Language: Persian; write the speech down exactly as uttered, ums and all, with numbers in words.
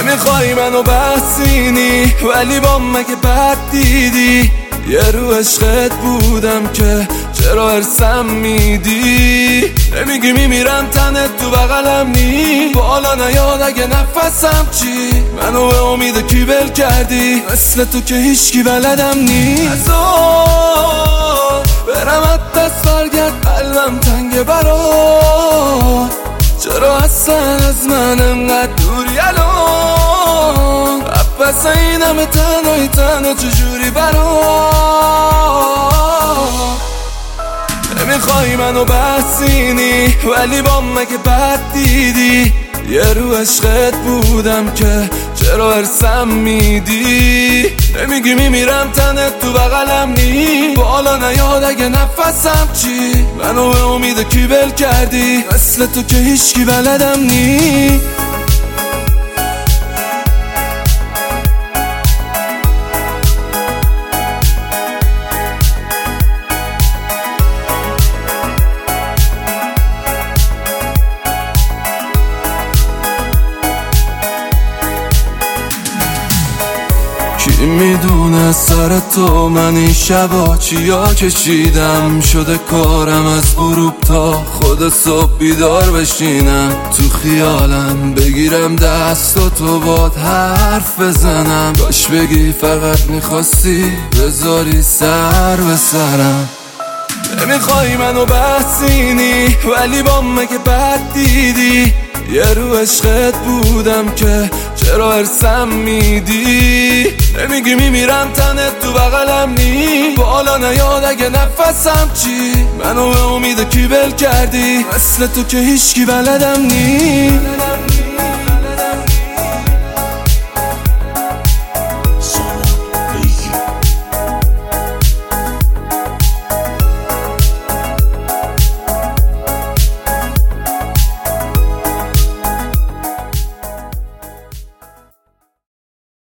نمیخوای منو بحثینی ولی با مگه بد دیدی یه رو عشقت بودم که چرا ارسم میدی نمیگی میمیرم تنت تو بغلم نی بالا نیاد اگه نفسم چی منو به امید کی ول کردی مثل تو که هیچکی بلدم نی ازو برم از دست برگرد قلبم تنگ برات چرا اصلا از من انقدر دوری الان پس این همه تنهایی تنها چجوری برات نمیخوای منو بحثینی ولی با مگه بد دیدی یه رو عشقت بودم که چرا ارسم میدی نمیگی میمیرم تنت تو بغلم نی بالا نیاد اگه نفسم چی منو به امید کی ول کردی مثل تو که هیچکی بلدم نی کی میدونه سر تو من این شبا چیا کشیدم شده کارم از غروب تا خود صبح بیدار بشینم تو خیالم بگیرم دست و تو باد حرف بزنم کاش بگی فقط میخواستی بذاری سر به سرم نمیخوای منو بحثینی ولی با مگه بد دیدی یه رو عشقت بودم که چرا ارسم میدی نمیگی میمیرم تنت تو بغلم نی بالا نیاد اگه نفسم چی منو به امید کی ول کردی مثل تو که هیچکی بلدم نی